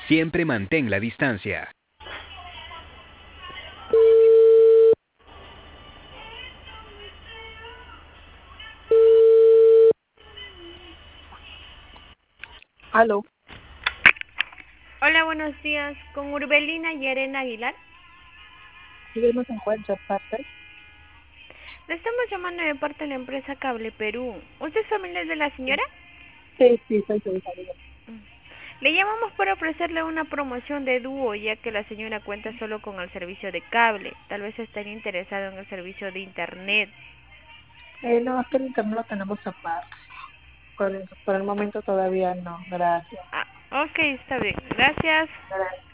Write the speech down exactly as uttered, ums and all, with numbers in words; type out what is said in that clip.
Siempre mantén la distancia. Aló, Hola, buenos días. Con Urbelina Yarena Aguilar. ¿sí él no se encuentra aparte? Le estamos llamando de parte de la empresa Cable Perú. ¿Usted es familiar de la señora? Sí, sí, soy su hija, dígame. Le llamamos para ofrecerle una promoción de dúo, ya que la señora cuenta solo con el servicio de cable. Tal vez estaría interesado en el servicio de internet. Eh, no, es que el internet lo tenemos aparte. Por el, por el momento todavía no, gracias. Ah, ok, está bien. Gracias. Gracias.